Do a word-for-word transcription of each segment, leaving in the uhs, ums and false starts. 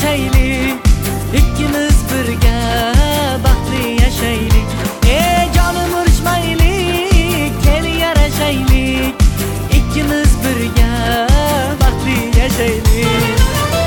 yarashaylik, ikkimiz birga baxtli yashaylik. Ey jonim urishmaylik, kel yarashaylik, ikkimiz birga baxtli yashaylik.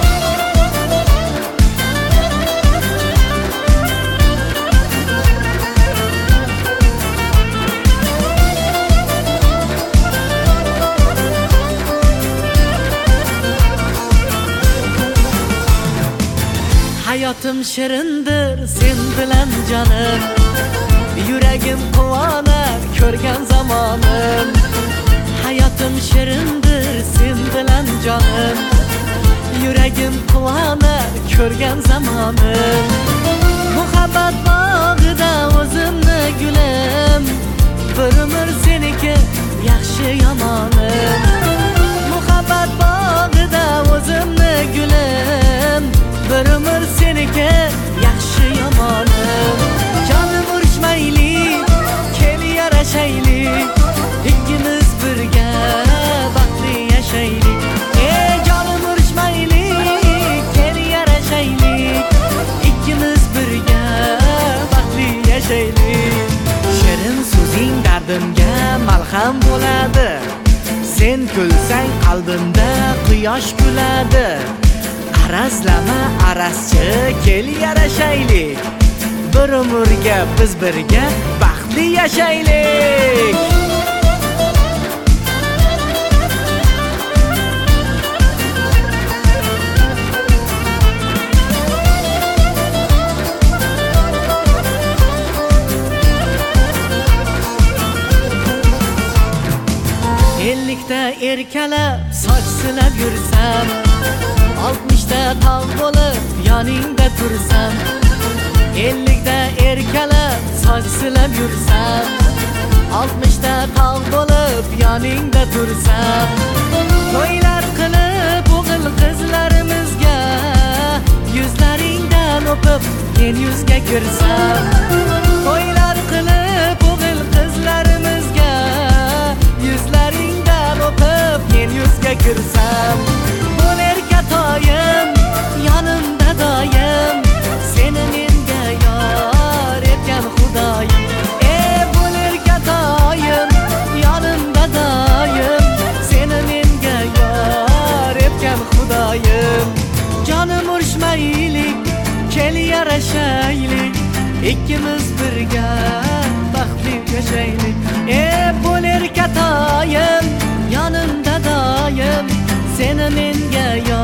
Hayotim shirindir sen bilan jonim, yuragim quvonar ko'rgan zamonim. Hayotim shirindir sen bilan jonim, yuragim quvonar ko'rgan zamonim. Muhabbat bog'ida o'zimni gulim, bir umr seniki yaxshi yomonim. Muhabbat bog'ida o'zimni gulim, bir umr seniki yaxshi yomonim. Jonim urishmaylik, kel yarashaylik, ikkimiz birga baxtli yashaylik. Ey jonim urishmaylik, kel yarashaylik, ikkimiz birga baxtli yashaylik. Shirin so'zing dardimga malham bo'ladi, sen kulsang qalbimda quyosh kuladi. Arazlama arazchi, kel yarashaylik, bir umrga biz birga baxtli yashaylik. Ellikda erkalab soch silab yursam, oltmishda tog' bo'lib yoningda tursam. Ellikda erkalab soch silab yursam, oltmishda tog' bo'lib yoningda tursam. To'ylar qilib o'g'il qizlarimizga, yuzlaringdan o'pib men yuzga kirsam. To'ylar qilib o'g'il qizlarimizga, yuzlaringdan o'pib men yuzga kirsam. Bo'l erkatoyim, yonimda doim, seni menga yor etgan Xudoyim. Ey bo'l erkatoyim, yonimda doim, seni menga yor etgan Xudoyim. Jonim urishmaylik, kel yarashaylik, ikkimiz birga baxtli yashaylik. Ey bo'l erkatoyim, yonimda doim, seni menga yor